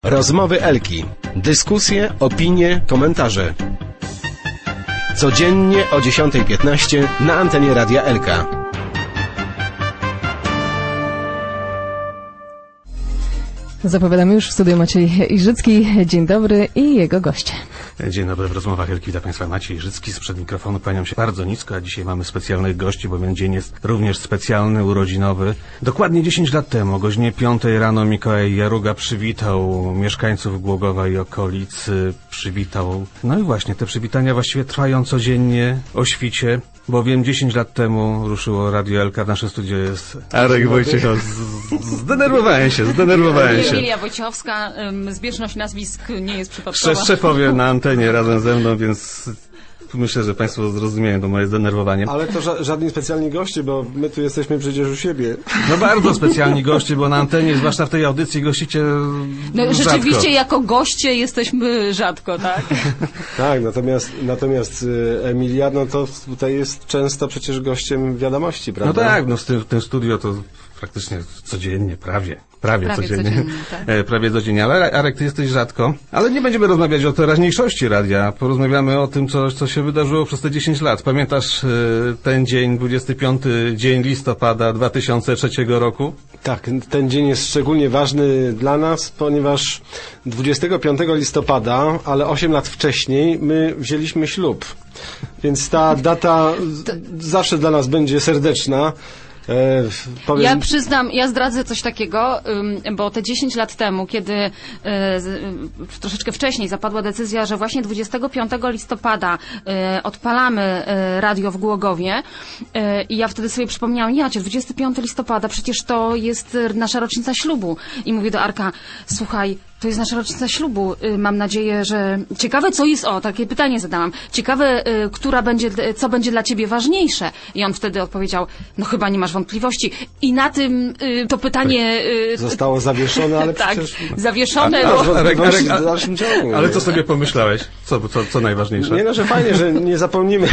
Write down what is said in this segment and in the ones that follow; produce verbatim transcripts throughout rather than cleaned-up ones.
Rozmowy Elki. Dyskusje, opinie, komentarze. Codziennie o dziesiąta piętnaście na antenie Radia Elka. Zapowiadamy już w studiu Maciej Iżycki. Dzień dobry i jego goście. Dzień dobry, w rozmowach Elki witam Państwa, Maciej Iżycki. Sprzed mikrofonu kłaniam się bardzo nisko, a dzisiaj mamy specjalnych gości, bowiem dzień jest również specjalny, urodzinowy. Dokładnie dziesięć lat temu, o godzinie piątej rano Mikołaj Jaruga przywitał mieszkańców Głogowa i okolic, przywitał. No i właśnie, te przywitania właściwie trwają codziennie o świcie, bowiem dziesięć lat temu ruszyło Radio Elka, w naszym studiu jest Arek Wojciecha. Zdenerwowałem się, zdenerwowałem się. Emilia Wojciechowska, zbieżność nazwisk nie jest przypadkowa. Szefowie na antenie razem ze mną, więc myślę, że Państwo zrozumieją to moje zdenerwowanie. Ale to ża- żadni specjalni goście, bo my tu jesteśmy przecież u siebie. No bardzo specjalni goście, bo na antenie, zwłaszcza w tej audycji, gościcie No rzadko. rzeczywiście jako goście jesteśmy rzadko, tak? Tak, natomiast, natomiast Emilia, no to tutaj jest często przecież gościem wiadomości, prawda? No tak, no w tym, w tym studio to praktycznie codziennie, prawie. Prawie, Prawie codziennie. codziennie, tak. E, prawie codziennie, ale Arek, ty jesteś rzadko. Ale nie będziemy rozmawiać o teraźniejszości radia. Porozmawiamy o tym, co, co się wydarzyło przez te dziesięć lat. Pamiętasz e, ten dzień, dwudziesty piąty dzień listopada dwa tysiące trzeciego roku? Tak, ten dzień jest szczególnie ważny dla nas, ponieważ dwudziestego piątego listopada, ale osiem lat wcześniej, my wzięliśmy ślub. Więc ta data z- zawsze dla nas będzie serdeczna. E, powiem... Ja przyznam, ja zdradzę coś takiego, ym, bo te dziesięć lat temu, kiedy y, z, y, troszeczkę wcześniej zapadła decyzja, że właśnie dwudziestego piątego listopada y, odpalamy y, radio w Głogowie y, i ja wtedy sobie przypomniałam, ja cię, dwudziestego piątego listopada, przecież to jest y, nasza rocznica ślubu. I mówię do Arka, słuchaj, to jest nasza rocznica ślubu. Y, Mam nadzieję, że... Ciekawe, co jest... O, takie pytanie zadałam. Ciekawe, y, która będzie, co będzie dla ciebie ważniejsze. I on wtedy odpowiedział, no chyba nie masz wątpliwości. I na tym y, to pytanie... Y, Zostało zawieszone, ale tak, przecież... zawieszone, A, a, bo... Arek, Arek, a, w dalszym ciągu. ale co sobie pomyślałeś? Co, co, co najważniejsze? Nie no, że fajnie, że nie zapomnimy,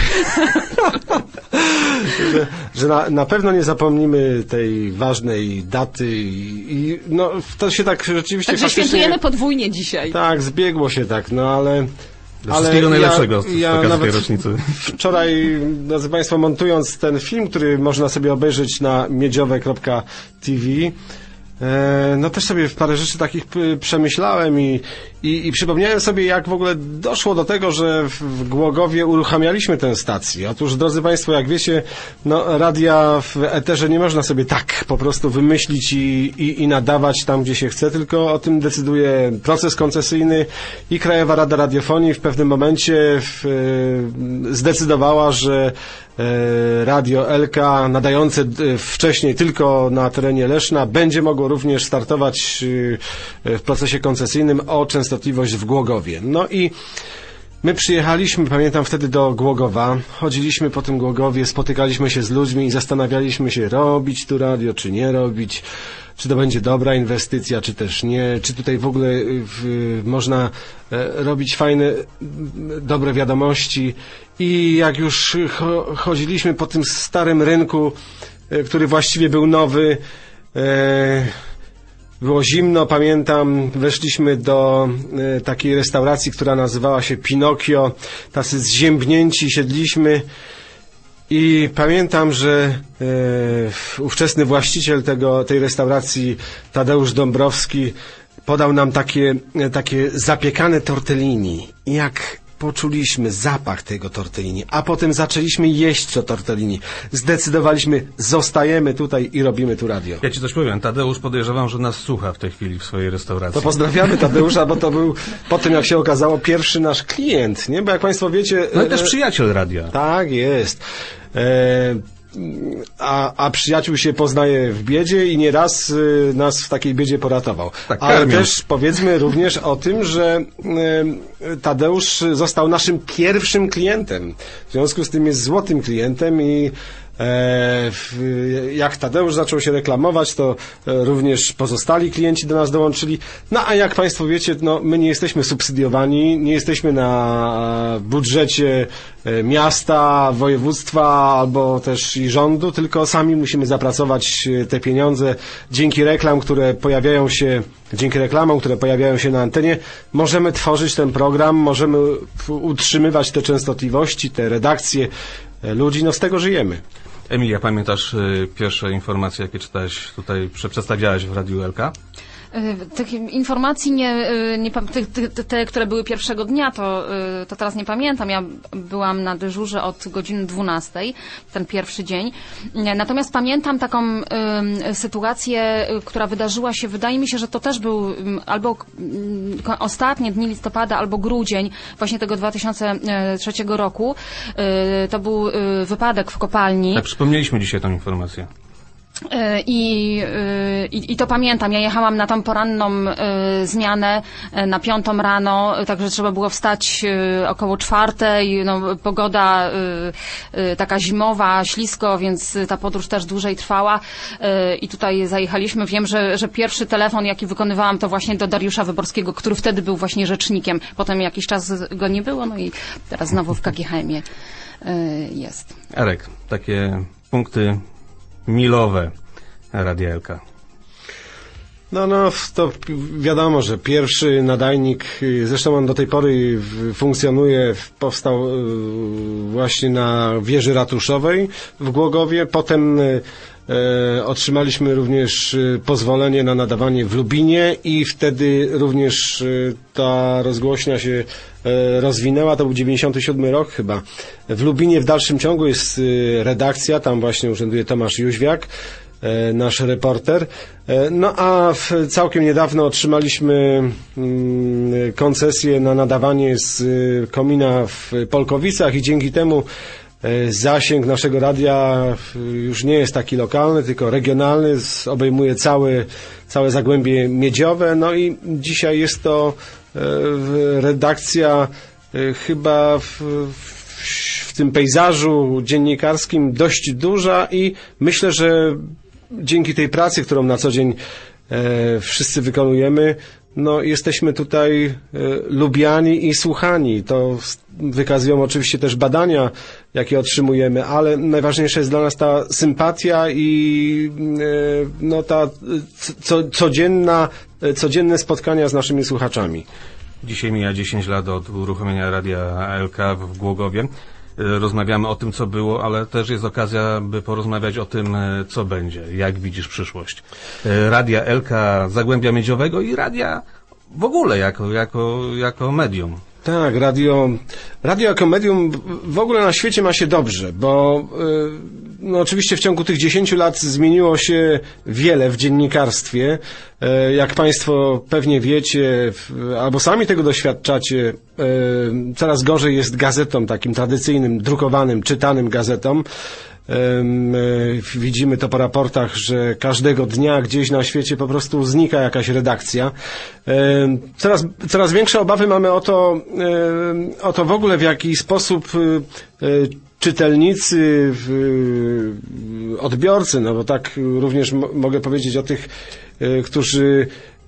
że, że na, na pewno nie zapomnimy tej ważnej daty i, i no to się tak rzeczywiście Także faktycznie... świętujemy podwójnie dzisiaj. Tak, zbiegło się tak, no ale... Do wszystkiego najlepszego z ja, ja okazji tej nawet rocznicy. Wczoraj, drodzy Państwo, montując ten film, który można sobie obejrzeć na miedziowe kropka t v, e, no też sobie parę rzeczy takich p- przemyślałem i, i, i przypomniałem sobie, jak w ogóle doszło do tego, że w, w Głogowie uruchamialiśmy tę stację. Otóż, drodzy Państwo, jak wiecie, no radia w eterze nie można sobie tak po prostu wymyślić i, i, i nadawać tam, gdzie się chce, tylko o tym decyduje proces koncesyjny i Krajowa Rada Radiofonii w pewnym momencie w, e, zdecydowała, że e, Radio Elka nadające e, wcześniej tylko na terenie Leszna będzie mogło również startować e, w procesie koncesyjnym o częstotliwość w Głogowie. No i my przyjechaliśmy, pamiętam wtedy do Głogowa, chodziliśmy po tym Głogowie, spotykaliśmy się z ludźmi i zastanawialiśmy się, robić tu radio, czy nie robić, czy to będzie dobra inwestycja, czy też nie, czy tutaj w ogóle w, można e, robić fajne, dobre wiadomości. I jak już cho, chodziliśmy po tym starym rynku, e, który właściwie był nowy, e, było zimno, pamiętam, weszliśmy do e, takiej restauracji, która nazywała się Pinokio, tacy zziębnięci siedliśmy i pamiętam, że e, ówczesny właściciel tego, tej restauracji, Tadeusz Dąbrowski, podał nam takie, e, takie zapiekane tortellini. I jak poczuliśmy zapach tego tortellini, a potem zaczęliśmy jeść to tortellini, zdecydowaliśmy, zostajemy tutaj i robimy tu radio. Ja ci coś powiem, Tadeusz, podejrzewam, że nas słucha w tej chwili w swojej restauracji. To pozdrawiamy Tadeusza, bo to był po tym, jak się okazało, pierwszy nasz klient, nie? Bo jak Państwo wiecie... No i też przyjaciel radia. Tak, jest. E, a, a przyjaciół się poznaje w biedzie i nieraz y, nas w takiej biedzie poratował. Tak, ale karmią. też powiedzmy również o tym, że y, Tadeusz został naszym pierwszym klientem. W związku z tym jest złotym klientem i Jak Tadeusz zaczął się reklamować, to również pozostali klienci do nas dołączyli. No a jak Państwo wiecie, no, my nie jesteśmy subsydiowani, nie jesteśmy na budżecie miasta, województwa albo też i rządu, tylko sami musimy zapracować te pieniądze. Dzięki reklam, które pojawiają się, dzięki reklamom, które pojawiają się na antenie, możemy tworzyć ten program, możemy utrzymywać te częstotliwości, te redakcje ludzi, no z tego żyjemy. Emilia, pamiętasz y, pierwsze informacje, jakie czytałeś tutaj, przedstawiałaś w Radiu L K? Tych informacji nie, nie te, te, te, które były pierwszego dnia, to, to teraz nie pamiętam. Ja byłam na dyżurze od godziny dwunastej, ten pierwszy dzień. Natomiast pamiętam taką y, sytuację, która wydarzyła się, wydaje mi się, że to też był y, albo y, ostatnie dni listopada, albo grudzień właśnie tego dwa tysiące trzeciego roku. Y, to był y, wypadek w kopalni. Tak, przypomnieliśmy dzisiaj tę informację. I, i, I to pamiętam. Ja jechałam na tą poranną y, zmianę y, na piątą rano, także trzeba było wstać y, około czwartej. No, pogoda y, y, taka zimowa, ślisko, więc ta podróż też dłużej trwała. Y, I tutaj zajechaliśmy. Wiem, że, że pierwszy telefon, jaki wykonywałam, to właśnie do Dariusza Wyborskiego, który wtedy był właśnie rzecznikiem. Potem jakiś czas go nie było, no i teraz znowu w K G H M-ie y, jest. Arek, takie punkty milowe Radia L K. No, no, to wiadomo, że pierwszy nadajnik, zresztą on do tej pory funkcjonuje, powstał właśnie na wieży ratuszowej w Głogowie, potem e, otrzymaliśmy również pozwolenie na nadawanie w Lubinie i wtedy również ta rozgłośnia się e, rozwinęła, to był dziewięćdziesiąty siódmy rok chyba. W Lubinie w dalszym ciągu jest redakcja, tam właśnie urzęduje Tomasz Jóźwiak, nasz reporter. No a całkiem niedawno otrzymaliśmy koncesję na nadawanie z komina w Polkowicach i dzięki temu zasięg naszego radia już nie jest taki lokalny, tylko regionalny, obejmuje całe, całe Zagłębie Miedziowe. No i dzisiaj jest to redakcja chyba w, w tym pejzażu dziennikarskim dość duża i myślę, że dzięki tej pracy, którą na co dzień e, wszyscy wykonujemy, no jesteśmy tutaj e, lubiani i słuchani. To wykazują oczywiście też badania, jakie otrzymujemy, ale najważniejsza jest dla nas ta sympatia i e, no ta co, codzienna, codzienne spotkania z naszymi słuchaczami. Dzisiaj mija dziesięć lat od uruchomienia Radia L K w Głogowie. Rozmawiamy o tym, co było, ale też jest okazja, by porozmawiać o tym, co będzie. Jak widzisz przyszłość Radia L K Zagłębia Miedziowego i radia w ogóle jako, jako, jako medium. Tak, radio, radio jako medium w ogóle na świecie ma się dobrze, bo no oczywiście w ciągu tych dziesięciu lat zmieniło się wiele w dziennikarstwie. Jak Państwo pewnie wiecie, albo sami tego doświadczacie, coraz gorzej jest gazetom, takim tradycyjnym, drukowanym, czytanym gazetom. Widzimy to po raportach, że każdego dnia gdzieś na świecie po prostu znika jakaś redakcja. Coraz, coraz większe obawy mamy o to, o to w ogóle, w jaki sposób czytelnicy, odbiorcy, no bo tak również mogę powiedzieć o tych, którzy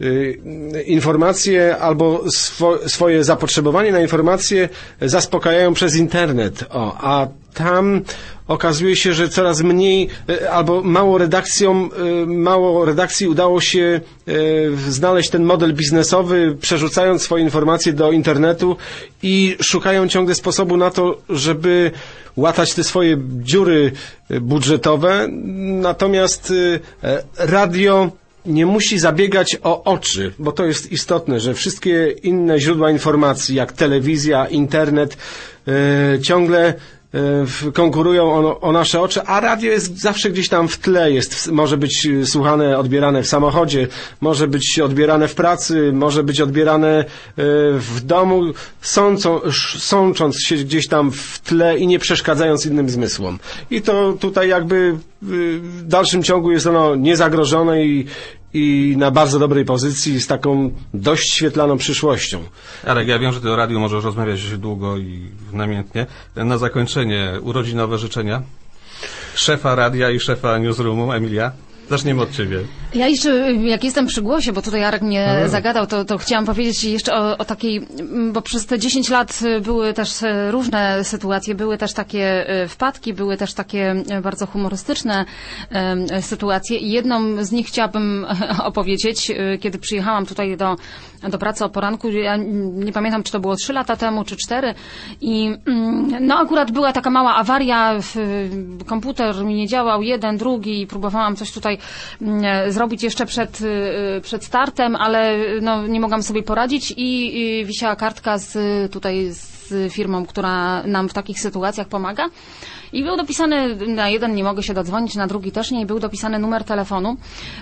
informacje albo swo, swoje zapotrzebowanie na informacje zaspokajają przez internet. O, a tam okazuje się, że coraz mniej albo mało redakcjom, mało redakcji udało się znaleźć ten model biznesowy, przerzucając swoje informacje do internetu i szukają ciągle sposobu na to, żeby łatać te swoje dziury budżetowe. Natomiast radio nie musi zabiegać o oczy, bo to jest istotne, że wszystkie inne źródła informacji, jak telewizja, internet, yy, ciągle yy, konkurują o, o nasze oczy, a radio jest zawsze gdzieś tam w tle, jest, może być słuchane, odbierane w samochodzie, może być odbierane w pracy, może być odbierane yy, w domu, sączą, sącząc się gdzieś tam w tle i nie przeszkadzając innym zmysłom. I to tutaj jakby w dalszym ciągu jest ono niezagrożone i i na bardzo dobrej pozycji z taką dość świetlaną przyszłością. Arek, ja wiem, że ty o radiu możesz rozmawiać długo i namiętnie. Na zakończenie urodzinowe życzenia. szefa radia i szefa newsroomu, Emilia. Zaczniemy od ciebie. Ja jeszcze, jak jestem przy głosie, bo tutaj Jarek mnie hmm. zagadał, to, to chciałam powiedzieć jeszcze o, o takiej, bo przez te dziesięć lat były też różne sytuacje, były też takie wpadki, były też takie bardzo humorystyczne sytuacje i jedną z nich chciałabym opowiedzieć, kiedy przyjechałam tutaj do, do pracy o poranku, ja nie pamiętam, czy to było trzy lata temu, czy cztery i no akurat była taka mała awaria, komputer mi nie działał, jeden, drugi i próbowałam coś tutaj zrobić jeszcze przed, przed startem, ale no, nie mogłam sobie poradzić i, i wisiała kartka z, tutaj z firmą, która nam w takich sytuacjach pomaga. I był dopisany, na jeden nie mogę się dodzwonić, na drugi też nie, i był dopisany numer telefonu.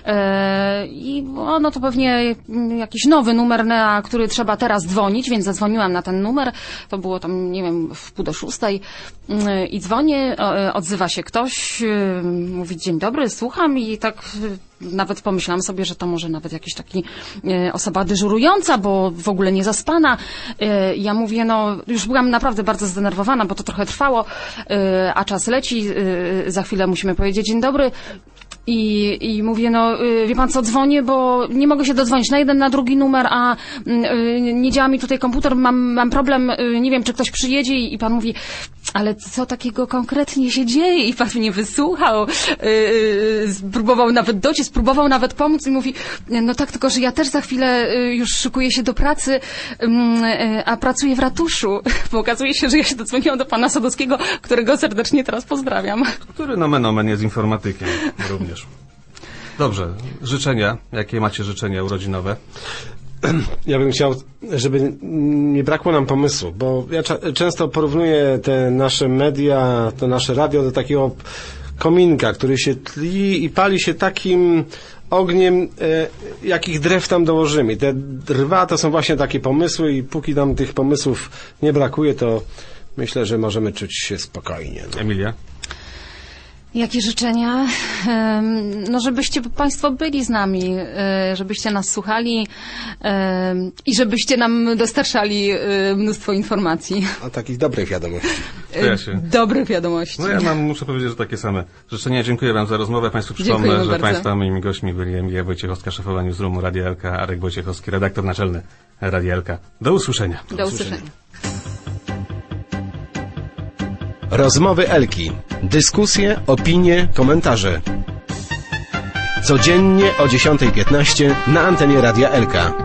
Yy, I o, no to pewnie jakiś nowy numer, na który trzeba teraz dzwonić, więc zadzwoniłam na ten numer. To było tam, nie wiem, w pół do szóstej. Yy, I dzwonię, o, odzywa się ktoś, yy, mówi dzień dobry, słucham i tak... Yy, Nawet pomyślałam sobie, że to może nawet jakiś taki e, osoba dyżurująca, bo w ogóle nie zaspana. E, ja mówię, no już byłam naprawdę bardzo zdenerwowana, bo to trochę trwało, e, a czas leci, e, za chwilę musimy powiedzieć dzień dobry. I, I mówię, no wie pan co, dzwonię, bo nie mogę się dodzwonić na jeden, na drugi numer, a y, nie działa mi tutaj komputer, mam, mam problem, y, nie wiem, czy ktoś przyjedzie i, i pan mówi, ale co takiego konkretnie się dzieje? I pan mnie wysłuchał, y, y, spróbował nawet dociec, spróbował nawet pomóc i mówi, no tak, tylko że ja też za chwilę y, już szykuję się do pracy, y, y, a pracuję w ratuszu. Bo okazuje się, że ja się dodzwoniłam do pana Sadowskiego, którego serdecznie teraz pozdrawiam. Który nomen omen jest informatykiem również. Dobrze, życzenia. Jakie macie życzenia urodzinowe? Ja bym chciał, żeby nie brakło nam pomysłu, bo ja cza- często porównuję te nasze media, to nasze radio do takiego kominka, który się tli i pali się takim ogniem, e, jakich drew tam dołożymy. I te drwa to są właśnie takie pomysły i póki nam tych pomysłów nie brakuje, to myślę, że możemy czuć się spokojnie. No. Emilia? Jakie życzenia? No, żebyście Państwo byli z nami, żebyście nas słuchali i żebyście nam dostarczali mnóstwo informacji. A takich dobrych wiadomości. Ja się... Dobrych wiadomości. No ja mam, muszę powiedzieć, że takie same życzenia. Dziękuję Wam za rozmowę. Państwu przypomnę, Dziękujemy że bardzo. Państwa moimi gośćmi byli Emilia Wojciechowska, szefowa newsroomu Radia Elka, Arek Wojciechowski, redaktor naczelny Radia Elka. Do usłyszenia. Do, Do usłyszenia. usłyszenia. Rozmowy Elki. Dyskusje, opinie, komentarze. Codziennie o dziesiąta piętnaście na antenie Radia Elka.